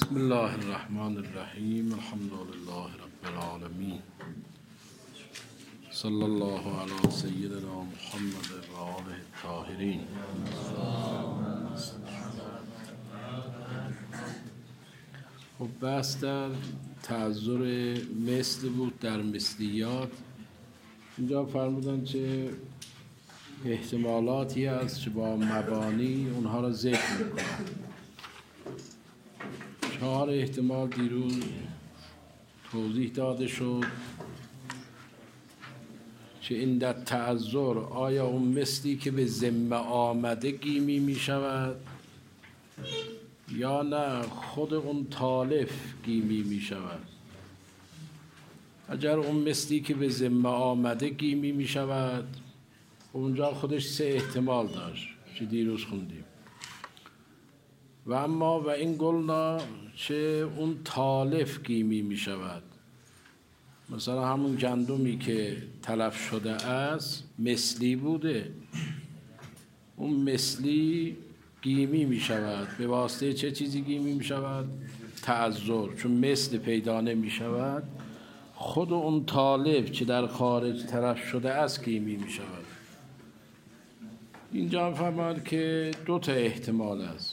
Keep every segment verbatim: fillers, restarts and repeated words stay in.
بسم الله الرحمن الرحیم. الحمد لله رب العالمین. صلی الله علی سیدنا محمد و آله الطاهرین. خب بحث در تعذر مثل بود در مثلیات. اینجا فرمودن که احتمالاتی هست که با مبانی اونها را ذکر میکنن. چهار احتمال دیروز توضیح داده شد که این در تعذر آیا اون مثلی که به ذمه آمده گیمی می شود یا نه خود اون تالف گیمی می شود. اگر اون مثلی که به ذمه آمده گیمی می شود اونجا خودش سه احتمال داشت که دیروز خوندیم. و اما و این گلنا چه اون تالف گیمی می شود. مثلا همون گندمی که تلف شده است مثلی بوده، اون مثلی گیمی می شود. به واسطه چه چیزی گیمی می شود؟ تعذر. چون مثل پیدا نمی شود خود اون تالف که در خارج تلف شده است گیمی می شود. اینجا فهمد که دو تا احتمال است.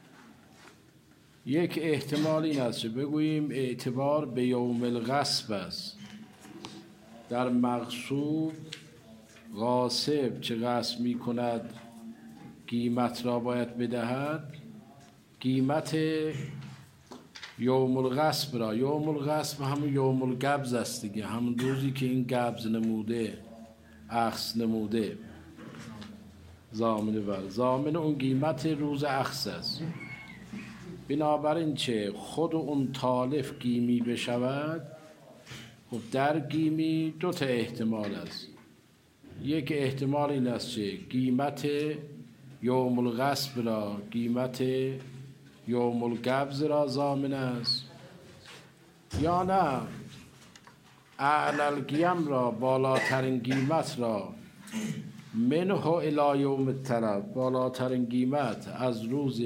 یک احتمال این است که بگوییم اعتبار به یوم الغصب است. در مغصوب غاصب چه غصب می کند قیمت را باید بدهد، قیمت یوم الغصب را. یوم الغصب همون یوم القبض است دیگه، همون روزی که این قبض نموده، اخذ نموده، ضامن بر ضامن اون قیمت روز اخذ است. بنابراین چه خود اون تالف گیمی بشود. خب در گیمی دو تا احتمال است. یک احتمال این است که قیمت یوم الغصب را قیمت یوم القبض را ضامن است، یا نه اعلی القیم را بالاترین قیمت را منه الی یوم التلف، بالاترین قیمت از روز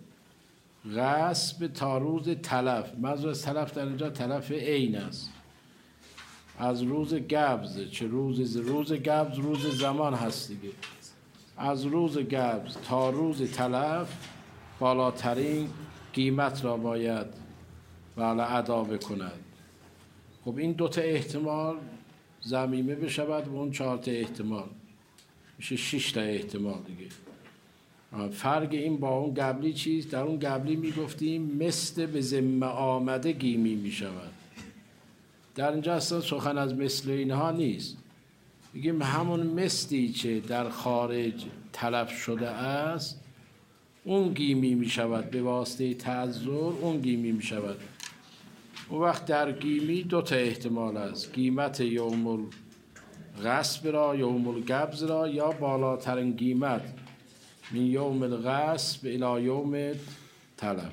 غصب تا روز تلف. منظور از تلف در اینجا تلف عین است. از روز قبض، چه روز روز قبض روز زمان هست دیگه، از روز قبض تا روز تلف بالاترین قیمت را باید بله ادا بکند. خب این دوتا احتمال ضمیمه بشود و اون چهار تا احتمال میشه شش تا احتمال دیگه. فرق این با اون قبلی چیز؟ در اون قبلی میگفتیم مثل به ذمه آمده گیمی میشود. در اینجا اصلا سخن از مثل اینها نیست. میگیم همون مثلی که در خارج تلف شده است اون گیمی میشود، به واسطه تعذر اون گیمی میشود. اون وقت در گیمی دو تا احتمال است، قیمت یوم الغصب را یوم القبض را یا بالاترین قیمت من یوم الغصب الی یوم تلف.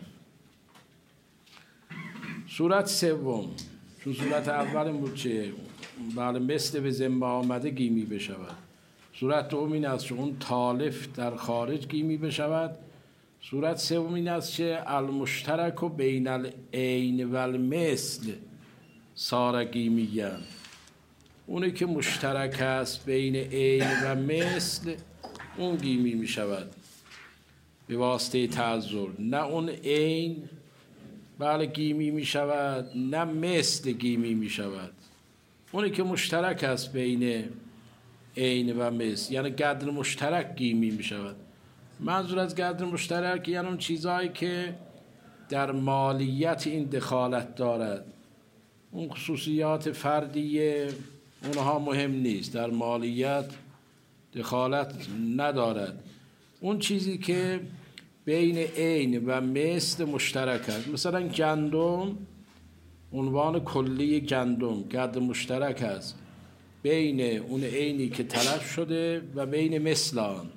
صورت سوم، چون صورت اول بود چه بله مثل به ذمه آمده گیمی بشود. صورت دوم این است که اون تالف در خارج گیمی بشود. صورت سوم این است که المشترک و بین العین و المثل صار گیمیان. اونی که مشترک است بین عین و مثل اون گیمی می شود به واسطه تعذر. نه اون عین بله گیمی می شود، نه مثل گیمی می شود. اونی که مشترک است بین عین و مثل یعنی قدر مشترک گیمی می شود. منظور از قدر مشترک یعنی اون چیزهایی که در مالیت این دخالت دارد. اون خصوصیات فردیه اونها مهم نیست، در مالیت دخالت ندارد. اون چیزی که بین عین و مثل مشترک است، مثلا گندم، عنوان کلی گندم قدر مشترک است بین اون عینی که تلف شده و بین مثل آن.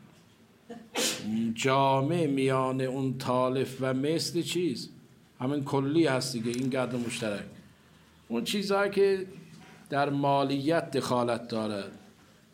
جامع میان اون تالف و مثل چیز همین کلی هست دیگه، این قدر مشترک. اون چیزهایی که در مالیت دخالت دارد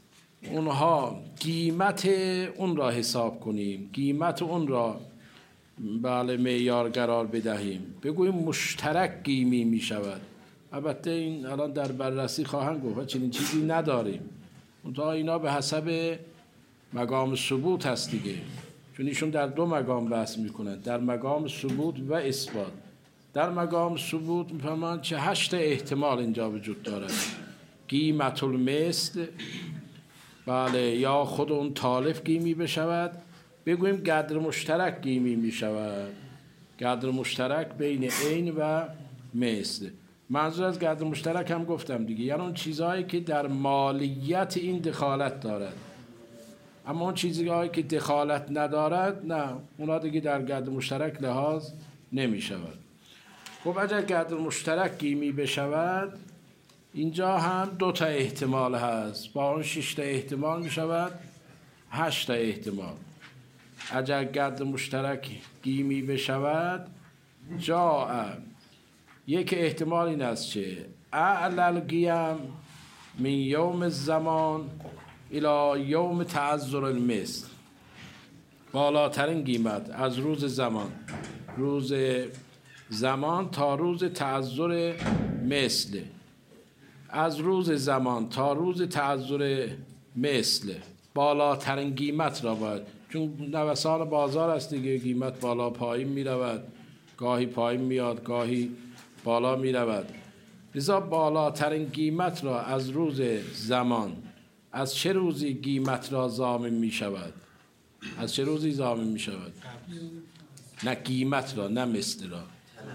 اونها قیمت اون را حساب کنیم، قیمت اون را بله معیار قرار بدهیم، بگوییم مشترک گیمی می شود. البته این الان در بررسی خواهند گفت چنین چیزی نداریم، منتها اینا به حسب مقام ثبوت هست دیگه، چون ایشون در دو مقام بحث میکنند، در مقام ثبوت و اثبات. در مقام ثبوت میفهمند چه هشت احتمال اینجا وجود دارد. قیمت المثل، بله، یا خود اون تالف گیمی بشود، بگوییم قدر مشترک گیمی میشود، قدر مشترک بین عین و مثل. منظور از قدر مشترک هم گفتم دیگه، یعنی اون چیزهایی که در مالیت این دخالت دارد، اما اون چیزهایی که دخالت ندارد نه، اونا دیگه در قدر مشترک لحاظ نمی شود. خب اگر قدر مشترک گیمی بشود، اینجا هم دو تا احتمال هست، با اون شش تا احتمال می شود هشت تا احتمال. اگر قدر مشترک گیمی بشود، جا یک احتمال این است که اعلل گیم من یوم الزمان الى یوم تعذر المثل، بالاترین قیمت از روز زمان، روز زمان تا روز تعذر مثل، از روز زمان تا روز تعذر مثل بالاترین قیمت را باید، چون نوسان بازار است دیگه، قیمت بالا پایین می رود، گاهی پایین میاد گاهی بالا می رود، لذا بالاترین قیمت را از روز زمان. از چه روزی قیمت را ضامن می شود؟ از چه روزی ضامن می شود؟ نه قیمت را، نه مثل را،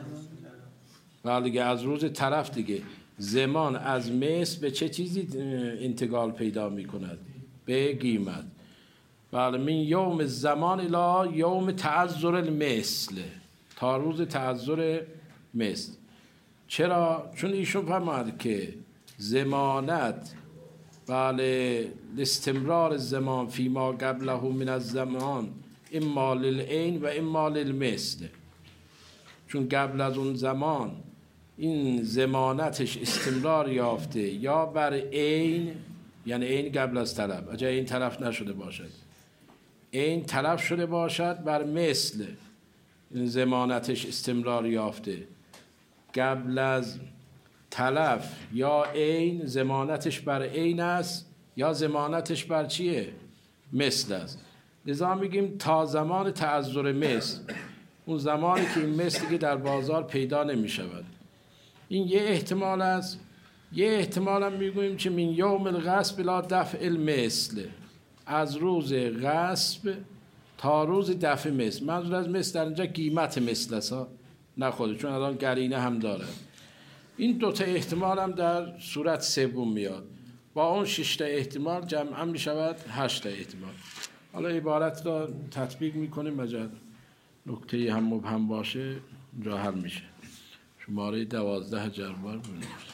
ولی دیگه از روز طرف دیگه. زمان از مثل به چه چیزی انتقال پیدا می کند؟ به قیمت. بله، من یوم زمان الی یوم تعذر المثل، تا روز تعذر مثل. چرا؟ چون ایشون فرمود که زمانت، بله، استمرار زمان فیما قبله من الزمان اما للعین و اما للمثل، چون قبل از اون زمان این زمانتش استمرار یافته یا بر عین، یعنی عین قبل از طلب، اگر این طرف نشده باشد، عین طرف شده باشد، بر مثل این زمانتش استمرار یافته. قبل از تلف یا عین زمانتش بر عین است یا زمانتش بر چیه؟ مثل است. لذا میگیم تا زمان تعذر مثل، اون زمانی که این مثل که در بازار پیدا نمی شود. این یه احتمال است. یه احتمال هم میگوییم که من یوم الغصب الی دفع المثل، از روز غصب تا روز دفع مثل. منظور از مثل در اینجا قیمت مثل است، نه خود، چون الان قرینه هم داره. این دوتا احتمال هم در صورت سوم میاد، با اون شش تا احتمال جمع می شود هشت تا احتمال. حالا عبارت را تطبیق میکنیم، اگر نکته هم مبهم باشه جا حل میشه. شماره دوازده جربار بونید.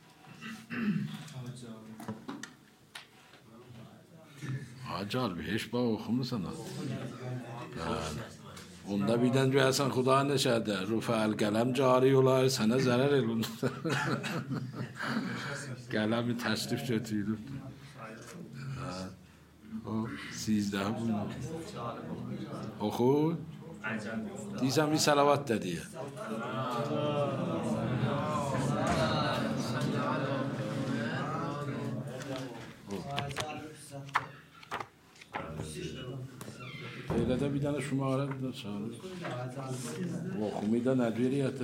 آجال بهش با خمسه نه اونده بیدن جو اصلا خدا نشده رفع القلم جاری اولای سنه ضرر اون قلم تشریف شد تویدو سیزده بود خوب دیزم بی سلوات دادیه. ایلاده بیدن شما آره بیدن شاره و خومیده ندویریته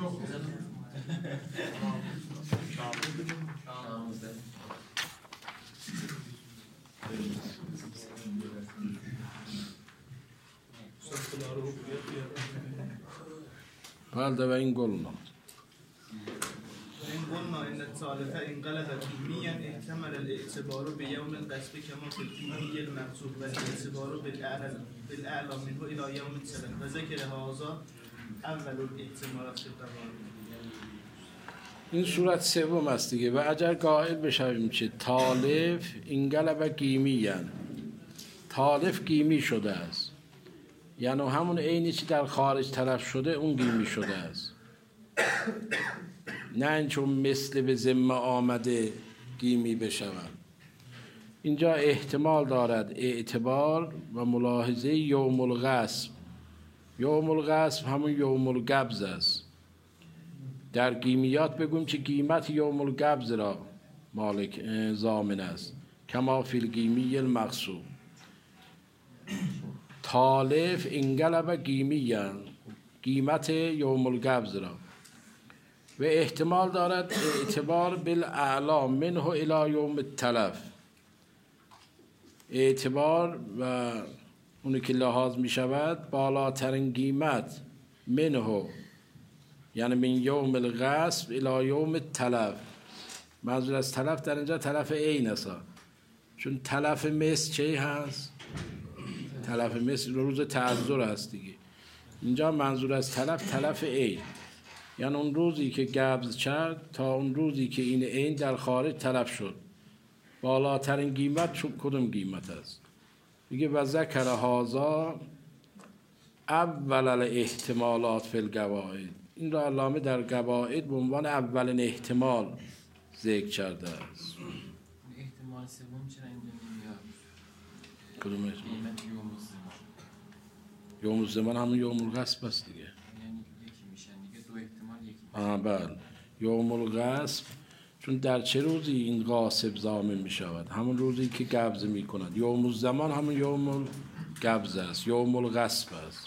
بلده و این گل نام إن قلنا إن الثالثة انقلب كميا احتمل الاعتبار بيوم القصب كما في الكمي المحسوب والاعتبار بالأعلى بالأعلى منه إلى يوم السلام وذكر هذا أول الاحتمالات في القرآن. این صورت سوم است دیگه. و اگر قائل بشویم که تالف انقلب قیمیاً، تالف قیمی شده است، یعنی همون عینی که در خارج تلف شده اون قیمی شده است، نه چون مثل به ذمه آمده قیمی بشود. اینجا احتمال دارد اعتبار و ملاحظه یوم الغصب، یوم الغصب همون یوم القبض است. در گیمیات بگویم که قیمت یوم القبض را مالک ضامن است، کما فی الگیمی المقصود. تالف انقلب قیمیا، قیمت یوم القبض را، و احتمال دارد اعتبار بالاعلا منه الی یوم التلف، اعتبار و اونی که لحاظ می شود بالاترین قیمت منه، یعنی من یوم الغصب الی یوم التلف. منظور از تلف در اینجا تلف عین است، چون تلف مثل چی هست؟ تلف مثل روز تعذر هست دیگه. اینجا منظور از تلف تلف عین، یعنی اون روزی که قبض کرد تا اون روزی که این عین در خارج تلف شد. بالاترین قیمت چون کدوم قیمت است؟ میگه و ذکر هذا اول الاحتمالات فی القواعد. این را علامه در قواعد به عنوان اولین احتمال ذکر کرده است. احتمال سوم چرا اینجا نمیاد؟ کدوم احتمال؟ قیمت یوم الزمان. یوم الزمان همون یوم الغصب است دیگه. یعنی یکی میشن دیگه، دو احتمال یکی میشن. آه بله. یوم الغصب چون در چه روزی این غاصب ضامن می شود؟ همون روزی که قبض می کند. یوم الزمان همون یوم القبض است، یوم الغصب است.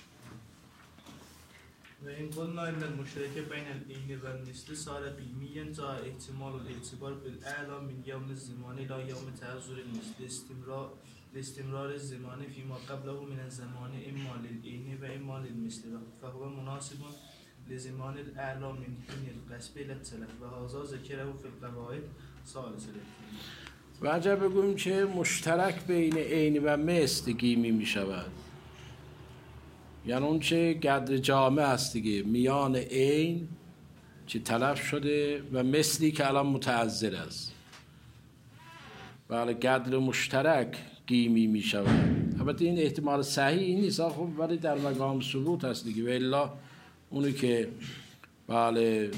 و این قلنا ان المشترک بین العین و المثل صار قیمیا جاء احتمال الاعتبار بالاعلا من یوم الزمان الى یوم تعذر المثل استمرار لاستمرار الزمان فيما قبله من الزمان اما للعین و اما للمثل فهو مناسب لزمان الاعلا من حين القصب الى التلف و هذا ذکره فی القواعد ثالث الاحتمال. و اگر بگوییم که مشترک بین عین و مثل گیمی می شود، یعنی اون چه قدر جامع است دیگه میان عین که تلف شده و مثلی که الان متعذر است، بله قدر مشترک گیمی می شود. البته این احتمال صحیح نیست خب، ولی در مقام ثبوت است دیگه. و الا اونی که بله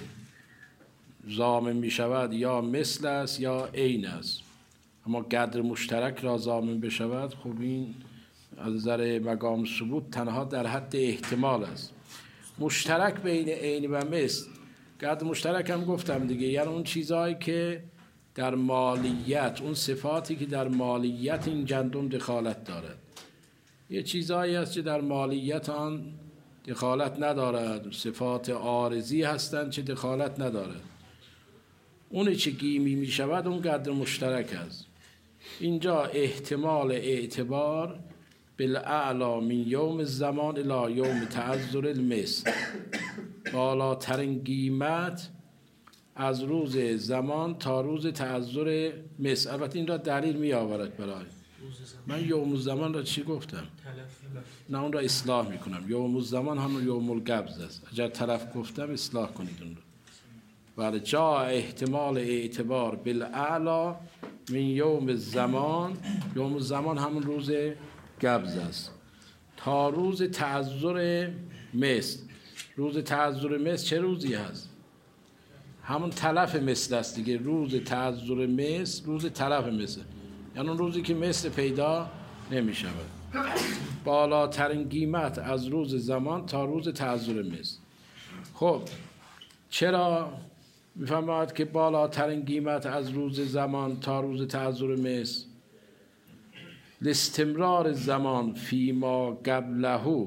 ضامن می شود یا مثل است یا عین است، اما قدر مشترک را ضامن بشود خب این از نظر مقام ثبوت تنها در حد احتمال است. مشترک بین عین و مثل، قدر مشترک هم گفتم دیگه، یعنی اون چیزهایی که در مالیت، اون صفاتی که در مالیت این گندم دخالت دارد. یه چیزهایی هست که در مالیت آن دخالت ندارد، صفات عارضی هستند که دخالت ندارد. اونی که گیمی می شود اون قدر مشترک است. اینجا احتمال اعتبار بالاعلا من یوم الزمان الی یوم تعذر المثل، بالاترین قیمت از روز زمان تا روز تعذر مثل. البته این را دلیل می آورد برای من. یوم الزمان را چی گفتم؟ نه اون را اصلاح می کنم. یوم الزمان همون یوم القبض است. اگر طرف گفتم اصلاح کنید اون را. بله جا احتمال اعتبار بالاعلا من یوم الزمان، یوم الزمان همون روز قبض است، تا روز تعذر مثل. روز تعذر مثل چه روزی هست؟ همون تلف مثل است دیگه. روز تعذر مثل روز تلف مثل، یعنی اون روزی که مثل پیدا نمی شود. بالاترین قیمت از روز زمان تا روز تعذر مثل. خب چرا میفهمد که بالاترین قیمت از روز زمان تا روز تعذر مثل؟ لاستمرار زمان فیما قبله،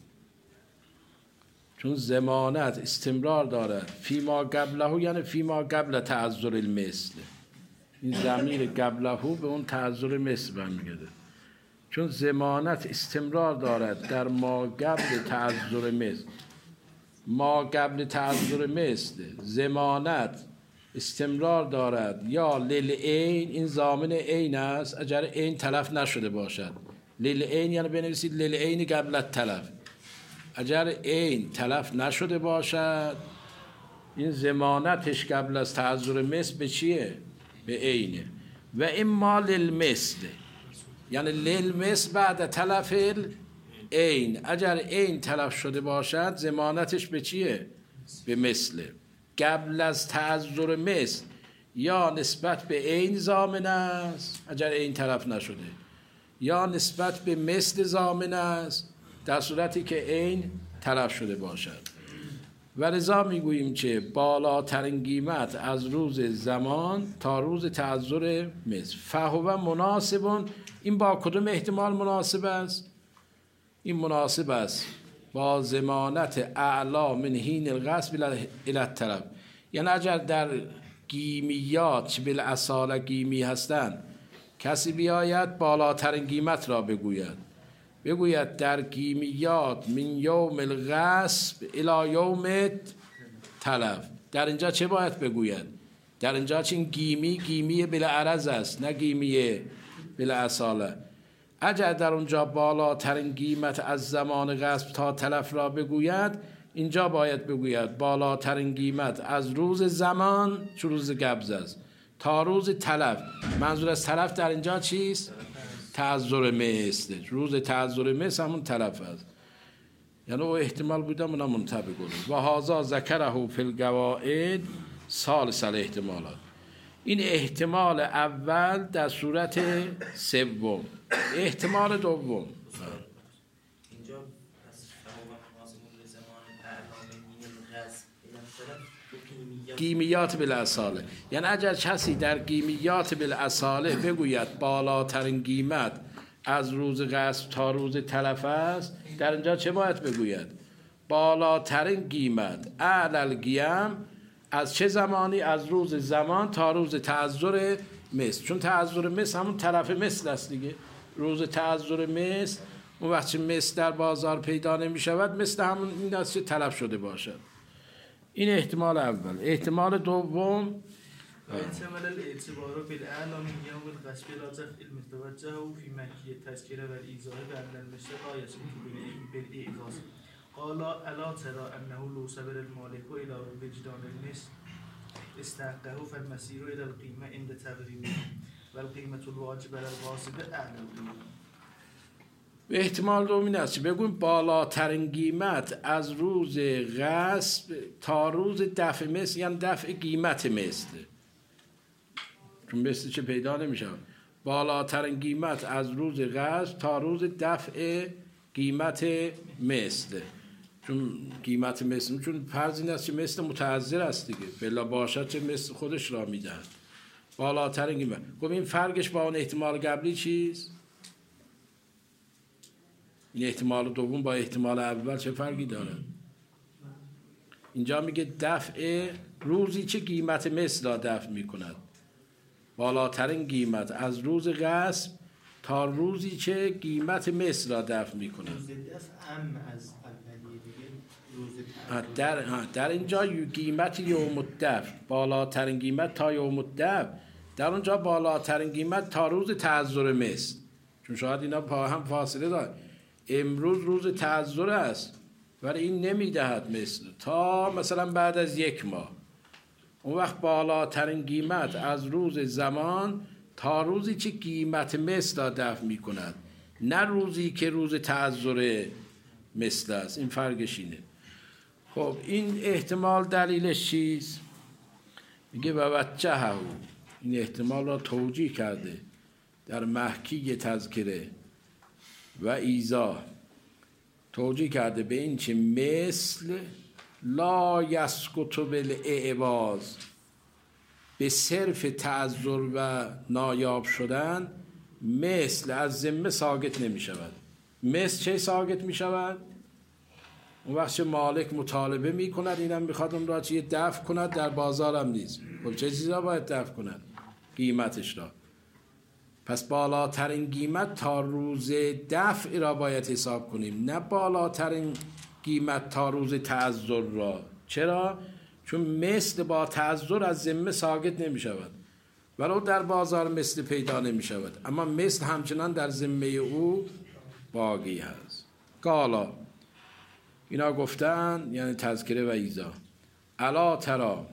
چون زمانت استمرار دارد. فیما قبله یعنی فیما قبل تعذر المثل. این ضمیر قبله به اون تعذر مثل برمیگرده، چون زمانت استمرار دارد در ما قبل تعذر مثل. ما قبل تعذر مثل زمانت استمرار دارد یا للعین، این ضامن عین است اگر عین تلف نشده باشد. للعین یعنی بنویسید للعین قبل التلف. اگر عین تلف نشده باشد این ضمانتش قبل از تعذر مثل به چیه؟ به عینه. و اما للمثل یعنی للمثل بعد تلف عین. اگر عین تلف شده باشد ضمانتش به چیه؟ به مثله. قبل از تعذر مثل یا نسبت به عین ضامن است اگر عین تلف نشده، یا نسبت به مثل ضامن است در صورتی که عین تلف شده باشد. و لذا میگوییم که بالاترین قیمت از روز زمان تا روز تعذر مثل. فهو مناسب، این با کدوم احتمال مناسب است؟ این مناسب است با ضمانت اعلا من حین القصب الی الطلب. یعنی اگر در قیمیات بالاصاله قیمی هستند، کسی بیاید بالاترین قیمت را بگوید، بگوید در قیمیات من یوم الغصب الی یوم تلف، در اینجا چه باید بگوید؟ در اینجا چین قیمی قیمی بلا عرض است، نه قیمی بلا اصاله. اگر در اونجا بالاترین قیمت از زمان غصب تا تلف را بگوید، اینجا باید بگوید بالاترین قیمت از روز زمان، چون روز قبض است، تا روز تلف. منظور از تلف در اینجا چیست؟ تعذر مثل. روز تعذر مثل همون تلف است. یعنی او احتمال بودم اونا منتبه کنید. و هازا ذکره فی القواعد ثالث الاحتمالات. این احتمال اول در صورت سوم. احتمال دوم اینجا پس فهو مناسب لزمان اعلام من الغصب الی الطلب قیمیات بالاصاله. یعنی اگر کسی در قیمیات بالاصاله بگوید بالاترین قیمت از روز غصب تا روز تلف است، در اینجا چه باید بگوید؟ بالاترین قیمت اعلی القیم از چه زمانی؟ از روز زمان تا روز تعذر مثل. چون تعذر مثل همون تلف مثل است دیگه. روز تعذر مثل اون وقتی مثل در بازار پیدا نمی شود، مثل همون این است که تلف شده باشد. این احتمال اول. احتمال دوم احتمال الاعتبار بالاعلى من یوم الغصب لا دفع المتوجه فی مکی التذکره و الایضاح بان المثل لا یثبت بالاعجاز. قال الا ترى انه لو صبر المالك الى وجدان المثل استحقه فالمسير الى القيمه عند تقريبه والقيمه الواجبه للغاصب اعلى. به احتمال دوم این است که بگویم بالاترین قیمت از روز غصب تا روز دفع مثل، یعنی دفع قیمت مثل، چون مثل چه پیدا نمیشه. بالاترین قیمت از روز غصب تا روز دفع قیمت مثل، چون قیمت مثل، چون فرض این است که مثل متعذر است دیگه، بلا باشد چه مثل خودش را میدهد. بالاترین قیمت. خب این فرقش با اون احتمال قبلی چیست؟ این احتمال دوم با احتمال اول چه فرقی داره؟ اینجا میگه دفع روزی چه قیمت مثل را دفع میکند. بالاترین قیمت از روز غصب تا روزی چه قیمت مثل را دفع میکند. روز دفع ام از اولیه دیگه روز در در اینجا قیمت یوم الدفع، بالاترین قیمت تا یوم الدفع، در اونجا بالاترین قیمت تا روز تعذر مثل، چون شاید اینا با هم فاصله داره. امروز روز تعذر است ولی این نمیدهد مثل تا مثلا بعد از یک ماه. اون وقت بالاترین قیمت از روز زمان تا روزی که قیمت مثل را دفع می کند، نه روزی که روز تعذر مثل است. این فرقش اینه. خب این احتمال دلیلش چیست؟ میگه و وجهه، این احتمال را توجیه کرده در محکی تذکره و ایضاح، توجیه کرده به این چه مثل لا یسقط بالاعواض، به صرف تعذر و نایاب شدن مثل از ذمه ساقط نمی شود. مثل چه ساقط می شود؟ اون وقت مالک مطالبه می کند اینم میخواد اون را چیه دفع کند، در بازار هم نیست. خب چه چیزی را باید دفع کند؟ قیمتش را. پس بالاترین قیمت تا روز دفع را باید حساب کنیم، نه بالاترین قیمت تا روز تعذر را. چرا؟ چون مثل با تعذر از ذمه ساقط نمی شود، ولو در بازار مثل پیدا نمی شود، اما مثل همچنان در ذمه او باقی هست. قالا، اینا گفتن یعنی تذکره و ایضاح. الا ترا،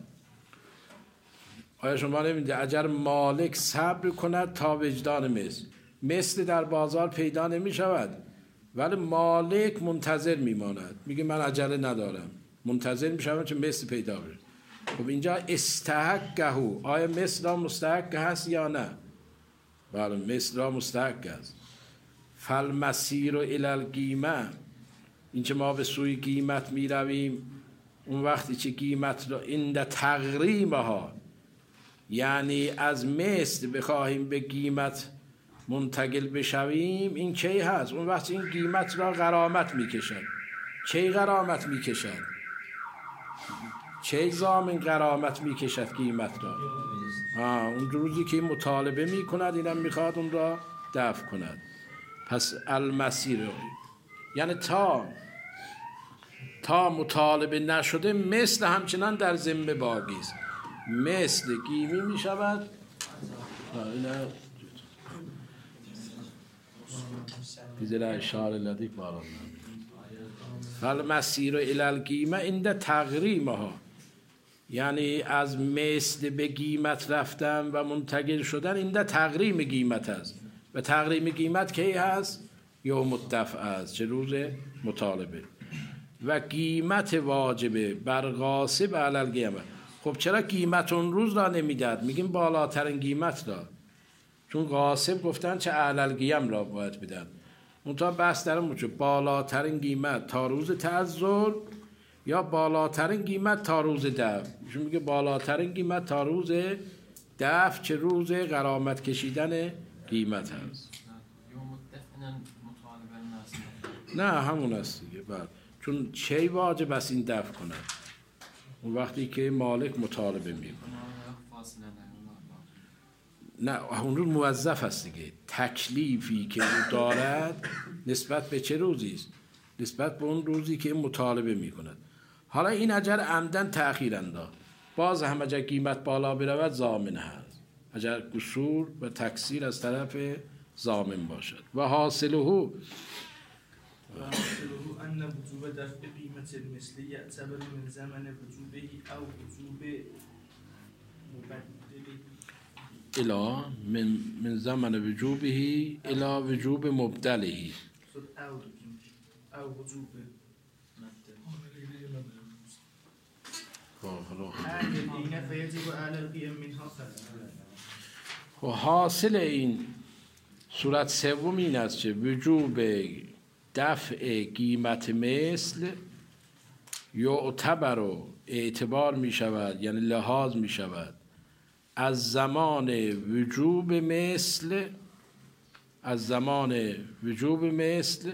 آیا شما نمی‌دید اگر مالک صبر کند تا وجدان مثل، مثل در بازار پیدا نمی شود ولی مالک منتظر میماند، میگه من عجله ندارم، منتظر میشم چون مثل پیدا بشه. خب اینجا استحقه، آیا مثل را مستحق هست یا نه؟ بله مثل را مستحق است. فالمسیر الی القیمه، این که ما به سوی قیمت می رویم، اون وقتی که قیمت را این تقریمها، یعنی از مثل بخواهیم به قیمت منتقل بشویم، این کی هست؟ اون وقت این قیمت را غرامت می کشد. کی غرامت می کشد؟ چه زامن غرامت می کشد قیمت را؟ ها، اون روزی که مطالبه می کند، اینم می خواد اون را دفع کند. پس المسیر، یعنی تا تا مطالبه نشده مثل همچنان در ذمه باقی است. مثل گیمی می شود. اینا بیزر اشاره لدی باران فالمسیر الی القیمه عند تقریمها، یعنی از مثل به قیمت رفتن و منتقل شدن عند تقریم قیمت است. و تقریم قیمت کی هست؟ یوم الدفع است، چه روز مطالبه. و قیمت واجبه بر غاصب علی القیمه. خب چرا قیمت اون روز را نمیداد؟ میگیم بالاترین قیمت را، چون غاصب گفتن چه علی القیم را باید بدن. منتها بحث در اون بود بالاترین قیمت تا روز تعذر یا بالاترین قیمت تا روز دفع. چون میگه بالاترین قیمت تا روز دفع، چه روز غرامت کشیدن قیمت هست. نه همون است دیگه. بعد چون چه واجب است این دفع کنه؟ اون وقتی که مالک مطالبه میکنه. نه اون روز موظف است دیگه. تکلیفی که او دارد نسبت به چه روزی است؟ نسبت به اون روزی که مطالبه میکند. حالا این اجر عمدن تأخیر انداخت، باز هم اگر قیمت بالا برود ضامن هست، اگر قصور و تکثیر از طرف ضامن باشد. و حاصله و حاصله ان وجوب دفع قیمت المثل یعتبر من زمن وجوبه او وجوب مبدلی الا من من زمن وجوبه الا وجوب مبدله او او وجوب و حاصل این صورت سوم این است که وجوب دفع قیمت مثل یعتبر و اعتبار می شود، یعنی لحاظ می شود از زمان وجوب مثل، از زمان وجوب مثل.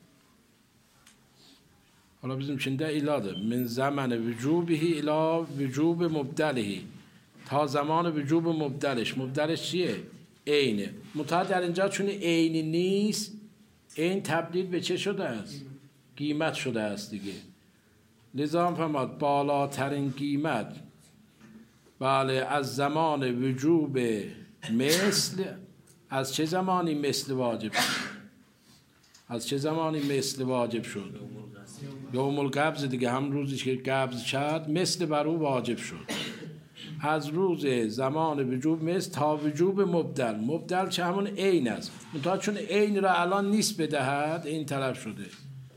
حالا بزنیم چنده ایلاده من زمان وجوبه الی وجوب مبدله، تا زمان وجوب مبدلش. مبدلش چیه؟ عینه. متأ در اینجا چون عین نیست، این تبدیل به چه شده است؟ قیمت شده است دیگه. لذا فرمود بالاترین قیمت بله از زمان وجوب مثل. از چه زمانی مثل واجب شد؟ از چه زمانی مثل واجب شد؟ یوم القبض دیگه، هم روزی که قبض شد مثل بر او واجب شد. از روز زمان وجوب مثل تا وجوب مبدل. مبدل چه؟ همون عین است. منتها چون عین را الان نیست بدهد، این طلب شده.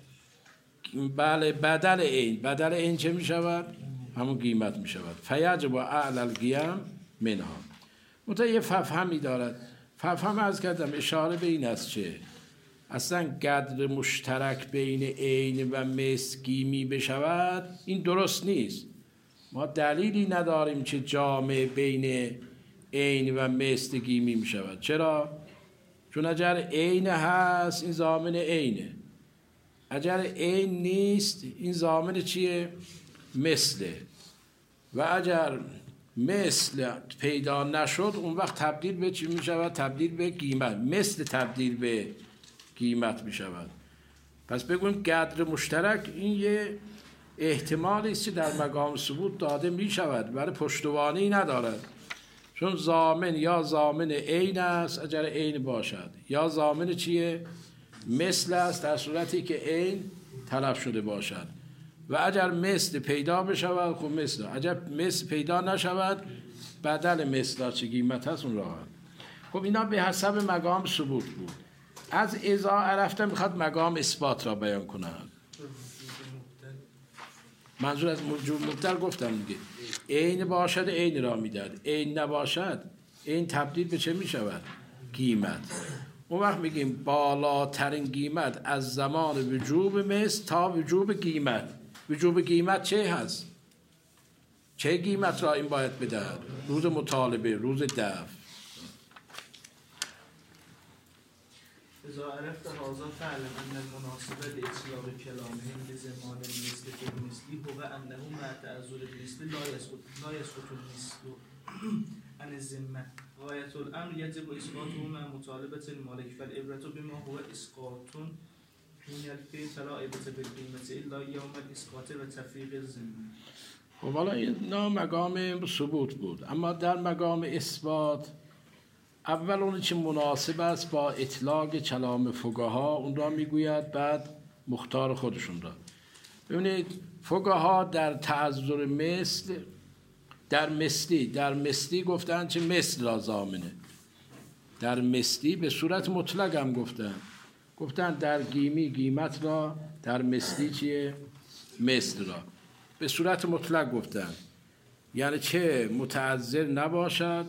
بله بدل عین. بدل عین چه می شود؟ همون قیمت می شود. فیجب و اعلی القیم منها. منتها یه ففهمی دارد. ففهم از کردم اشاره به این است که اصلا قدر مشترک بین عین و مثل گیمی بشود، این درست نیست. ما دلیلی نداریم که جامع بین عین و مثل گیمی می شود. چرا؟ چون اگر عین هست این ضامن عینه، اگر عین نیست این ضامن چیه؟ مثله. و اگر مثل پیدا نشد اون وقت تبدیل به چی می شود؟ تبدیل به قیمت. مثل تبدیل به قیمت می شود. پس بگویم قدر مشترک این یه احتمالی است که در مقام ثبوت داده می شود، برای پشتوانه‌ای ندارد. چون ضامن یا ضامن عین است اگر عین باشد، یا ضامن چیه؟ مثل است در صورتی که عین طلب شده باشد. و اگر مثل پیدا بشود خب مثل، اگر مثل پیدا نشود بدل مثل چه قیمت هست اون راه. خب اینا به حسب مقام ثبوت بود. از اذا عرفته میخواد مقام اثبات را بیان کنند. منظور از وجوب مبدل گفتم دیگه، عین باشد عین را میداد، عین نباشد عین تبدیل به چه میشود؟ قیمت. اون وقت میگیم بالاترین قیمت از زمان وجوب مثل تا وجوب قیمت. وجوب قیمت چه هست؟ چه قیمت را این باید بدهد؟ روز مطالبه، روز دفع. اذا عرفت هذا فعلم ان المناسب لاطلاق كلامهم بزمان المثل في المثل هو انه مع تعذر المثل لا يسقط لا يسقط المثل عن الذمه. غاية الامر يجب اسقاطه مع مطالبة المالك فالعبرة بما هو اسقاط من الفعل فلا عبرة بالقيمة الا يوم الاسقاط وتفريق الذمه. خب حالا اینا مقام ثبوت بود، اما در مقام اثبات اول اون چه مناسب است با اطلاق کلام فقها اون را میگوید، بعد مختار خودشون را. ببینید فقها در تعذر مثل در مثلی در مثلی گفتن چه مثل را ضامنه، در مثلی به صورت مطلق هم گفتن گفتن در قیمی قیمت را، در مثلی چیه؟ مثل را به صورت مطلق گفتن، یعنی چه متعذر نباشد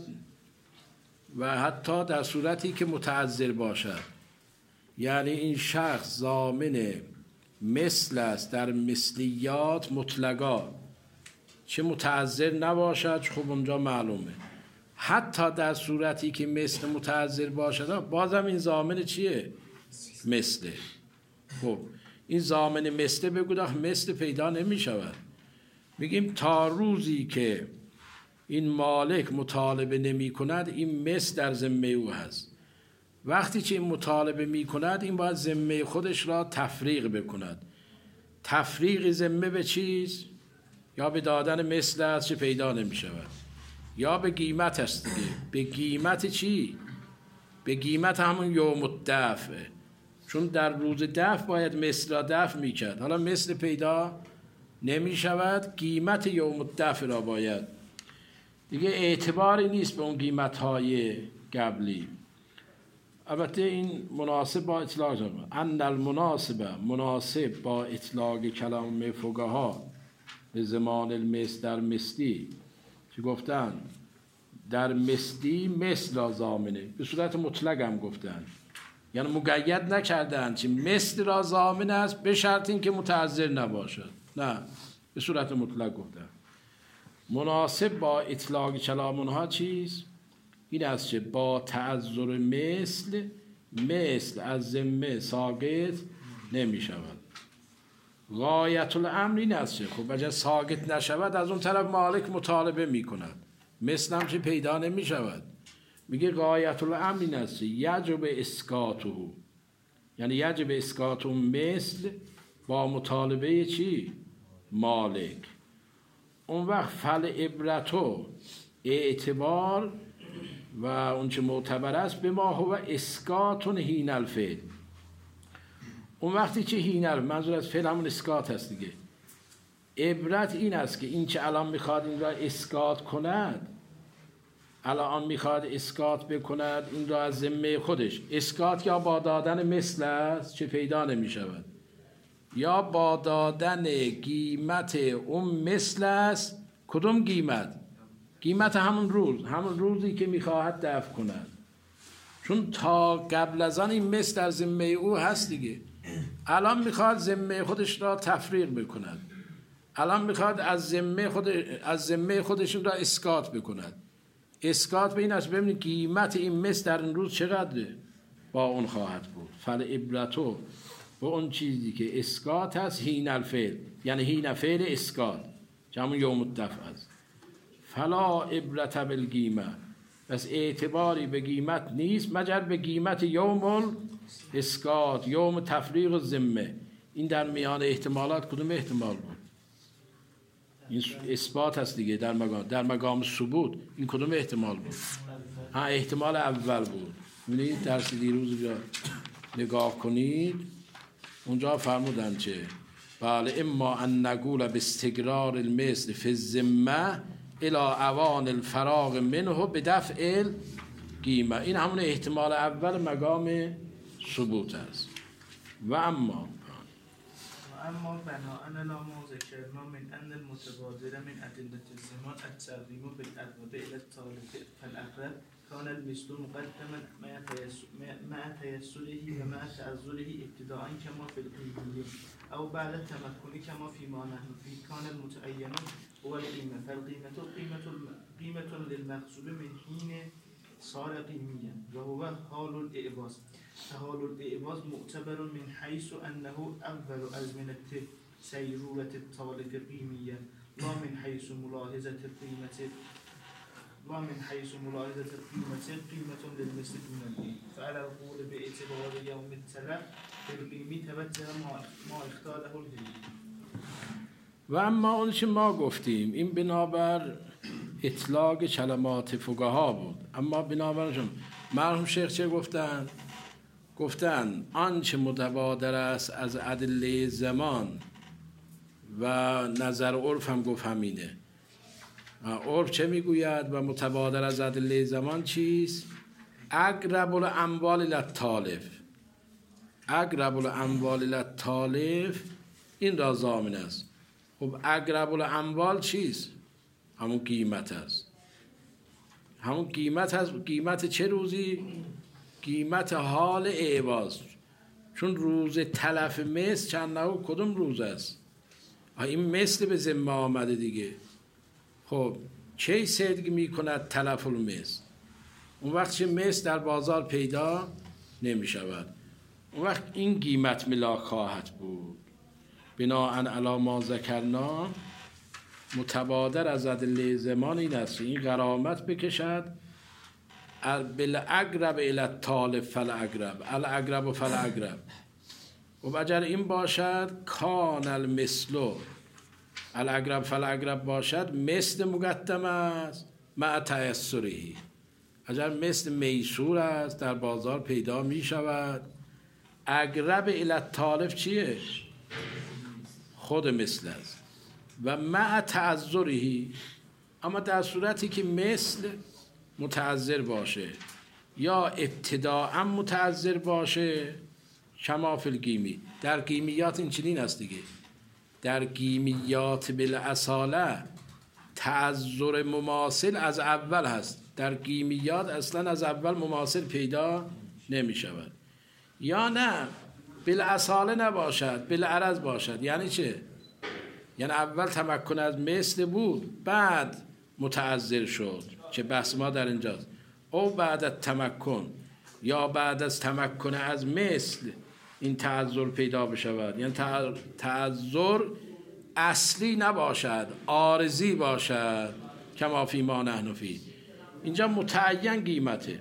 و حتی در صورتی که متعذر باشد، یعنی این شخص ضامن مثل است در مثلیات مطلقا، چه متعذر نباشد. خب اونجا معلومه حتی در صورتی که مثل متعذر باشد بازم این ضامن چیه؟ مثله. خب این ضامن مثل بگو مثل پیدا نمی شود. میگیم تا روزی که این مالک مطالبه نمی کند این مثل در ذمه او هست. وقتی که این مطالبه می کند این باید ذمه خودش را تفریق بکند. تفریق ذمه به چیز؟ یا به دادن مثل است که پیدا نمی شود، یا به قیمت است دیگه. به قیمت چی؟ به قیمت همون یوم الدفع، چون در روز دفع باید مثل را دفع می کرد، حالا مثل پیدا نمی شود، قیمت یوم الدفع را باید دیگه. اعتباری نیست به اون قیمت‌های قبلی. البته این مناسب با اطلاق ان المناسبه مناسب با اطلاق کلام فقها به زمان المثل در مثلی که گفتن در مثلی مثل را ضامنه، به صورت مطلق هم گفتن، یعنی مقید نکردن که مثل را ضامن است به شرط این که متعذر نباشد، نه به صورت مطلق گفتن. مناسب با اطلاق کلام اونها چیز؟ این است که با تعذر مثل مثل از ذمه ساقط نمی شود. غایت الامر این است که خب اگر ساقط نشود از اون طرف مالک مطالبه می کند، مثل هم که پیدا نمی شود. میگه غایت الامر این است که یجب اسقاطه، یعنی یجب اسقاطه مثل با مطالبه چی؟ مالک. اون وقت فل عبرتو اعتبار و اون چه معتبر است به ما هو اسقاط حین الفعل. اون وقتی که حین الفعل، منظور از فعل همون اسقاط هست دیگه. عبرت این است که این که الان میخواد این را اسقاط کند، الان میخواد اسقاط بکند این را از ذمه خودش. اسقاط یا با دادن مثل است چه پیدا نمیشود، یا با دادن قیمت اون مثل است. کدوم قیمت؟ قیمت همون روز، همون روزی که میخواهد دفع کند، چون تا قبل از آن این مثل در ذمه او هست دیگه. الان میخواد ذمه خودش را تفریق بکند، الان میخواد از ذمه خود از ذمه خودش را اسقاط بکند. اسقاط به این است ببینید قیمت این مثل در این روز چقدره، با اون خواهد بود. فل عبرتو و اون چیزی که اسقاط هست حین الفعل، یعنی حین فعل اسقاط که همون یوم الدفع است. فلا عبرت بالقیمه، پس اعتباری به قیمت نیست مگر به قیمت یوم الاسقاط، یوم تفریق الذمه. این در میان احتمالات کدوم احتمال بود؟ این اثبات هست دیگه. در مقام در مقام ثبوت این کدوم احتمال بود؟ ها احتمال اول بود. ببینید درس دیروز رو نگاه کنید، اونجا فرمودن چه؟ بله اما ان نقول باستقرار المثل فی الذمه الى اوان الفراغ منه بدفع القیمه. این همون احتمال اول مقام ثبوت است. و اما اما بناء على ما ذكرنا من ان المتبادر من ادله الزمان التقدیم بالاقرب الى التالف فالاقرب كان المثل مقدما مع تيسره ومع تعذره ابتداء كما في القيمية او بعد التمكن كما فيما نحن فيه كان المتعين هو القيمة فالقيمة قيمة قيمة للمغصوب من حين صار قيميا وهو حال الإعواز فحال الإعواز معتبر من حيث أنه أول أزمنة سيرورة التالف قيميا لا من حيث ملاحظة القيمة لا من حيث ملاحظة القيمة قيمة للمثل من الدين فعلى القول باعتبار يوم التلف في القيمة توجه ما اختاره الهلي. و اما اون چه ما گفتیم این بنابر اطلاق کلمات فقها بود. اما بنابرشون مرحوم شیخ چه گفتن؟ گفتن آنچه متبادر است از ادله زمان و نظر عرف هم گفت همینه. عرف چه میگوید و متبادر از ادله زمان چیست؟ اقرب الاموال للتالف. اقرب الاموال للتالف این را ضامن است. خب اقرب الاموال چیست؟ همون قیمت است. همون قیمت هست. قیمت چه روزی؟ قیمت حال اعواز. چون روز تلف مثل چند نوع کدوم روز است؟ این مثل به ذمه آمده دیگه. خب چه صدق می کند تلف المثل؟ اون وقت چه مثل در بازار پیدا نمی شود. اون وقت این قیمت ملاک خواهد بود. بناء علی ما ذکرنا متبادر از ادله زمان این است این غرامت بکشد بالاقرب الی التالف فالاقرب الاقرب فالاقرب. و اگر این باشد کان المثل الاقرب فالاقرب باشد مثل مقدم است مع تیسره. اگر مثل میسور است در بازار پیدا می شود. اقرب الی التالف چیه؟ خود مثل است و مع تعذره. اما در صورتی که مثل متعذر باشه یا ابتداء متعذر باشه کما فی القیمی. در قیمیات این چنین است دیگه. در قیمیات بالاصاله تعذر مماثل از اول هست. در قیمیات اصلا از اول مماثل پیدا نمی شود. یا نه بالاصاله نباشد بالعرض باشد. یعنی چه؟ یعنی اول تمکن از مثل بود بعد متعذر شد که بحث ما در اینجاست. او بعد از تمکن یا بعد از تمکن از مثل این تعذر پیدا بشود. یعنی تعذر اصلی نباشد عارضی باشد کما فی ما نحن فی. اینجا متعین قیمته.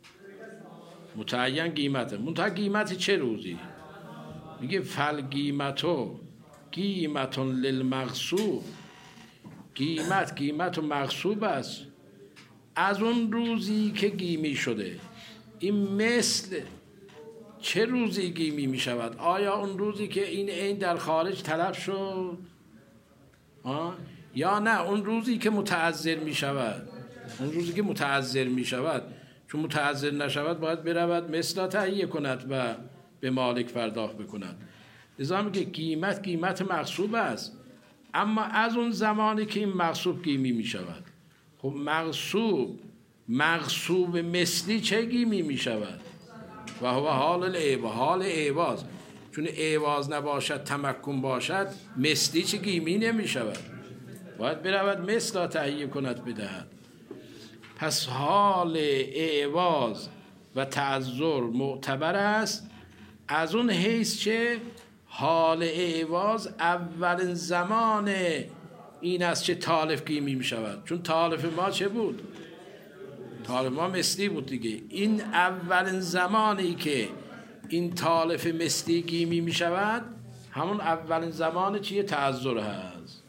متعین قیمته. منتها قیمت چه روزی؟ میگه فل قیمتو قیمتون للمغصوب. قیمت قیمت و مغصوب است از اون روزی که قیمی شده. این مثل چه روزی قیمی می شود؟ آیا اون روزی که این عین در خارج تلف شد؟ آه؟ یا نه اون روزی که متعذر می شود؟ اون روزی که متعذر می شود چون متعذر نشود باید برود مثل تهیه کند و به مالک پرداخت بکند. لذا میگه قیمت قیمت مغصوب است اما از اون زمانی که این مغصوب قیمی می شود. خب مغصوب مغصوب مثلی چه قیمی می شود؟ و هو حال العواز. حال اعواز. چون اعواز نباشد تمکن باشد مثلی چه قیمی نمی شود. باید برود مثل تهیه کند بدهد. پس حال اعواز و تعذر معتبر است از اون حیث چه حال اعواز اول زمان این است که تالف قیمی می شود. چون تالف ما چه بود؟ تالف ما مثلی بود دیگه. این اول زمانی که این تالف مثلی قیمی می شود همون اول زمان چیه؟ تعذر هست.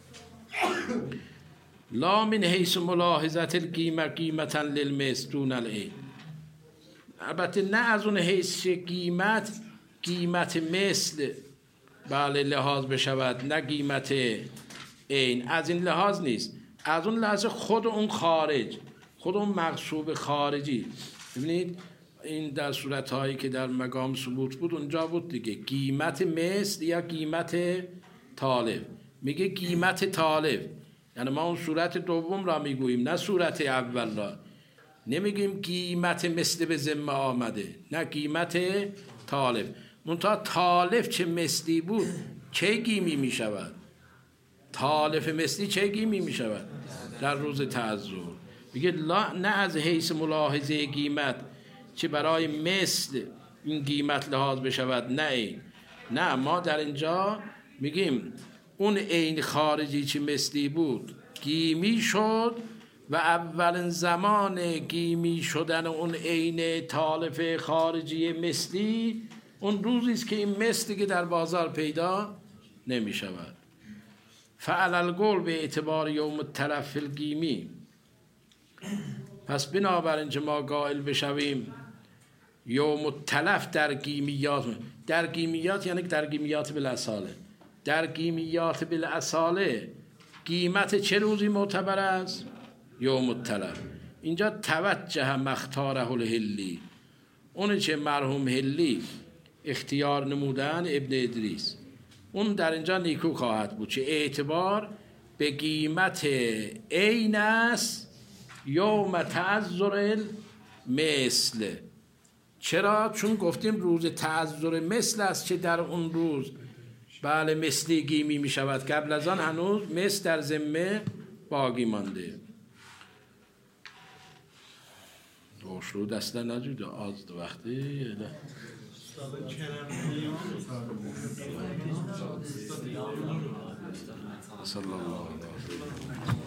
لا من حیث ملاحظت القیمه قیمتا للمثل دون العین. البته نه از اون حیث قیمت قیمت مثل بله لحاظ بشود نه قیمت عین. از این لحاظ نیست. از اون لحاظ خود اون خارج خود اون مغصوب خارجی. ببینید این در صورتهایی که در مقام ثبوت بود اونجا بود دیگه. قیمت مثل یا قیمت تالف. میگه قیمت تالف، یعنی ما اون صورت دوم را میگوییم نه صورت اول را. نمیگیم قیمت مثل به ذمه آمده، نه قیمت تالف. منتها تالف چه مثلی بود چه گیمی میشود؟ تالف مثلی چه گیمی میشود؟ در روز تعذر. میگه لا، نه از حیث ملاحظه قیمت چه برای مثل این قیمت لحاظ بشود، نه این. نه، ما در اینجا میگیم اون عین خارجی چه مثلی بود گیمی شد و اولین زمان گیمی شدن اون عین تالف خارجی مثلی اون روزی است که این مثلی که در بازار پیدا نمی شود. فعل القول به اعتبار یوم التلف الگیمی. پس بنابراین که ما قائل بشویم یوم التلف در گیمیات، در گیمیات یعنی در گیمیات بالاصاله، در گیمیات بالاصاله قیمت چه روزی معتبر است؟ یوم التلف. اینجا توجه مختاره الحلی، اون چه مرحوم حلی اختیار نمودن ابن ادریس، اون در اینجا نیکو خواهد بود. چه اعتبار به قیمت عین است یوم تعذر مثل. چرا؟ چون گفتیم روز تعذر مثل است که در اون روز بله مثلی گیمی می شود، قبل از آن هنوز مثل در ذمه باقی مانده. دوشلو دسته نجوده آزد وقتی صلی الله علیه و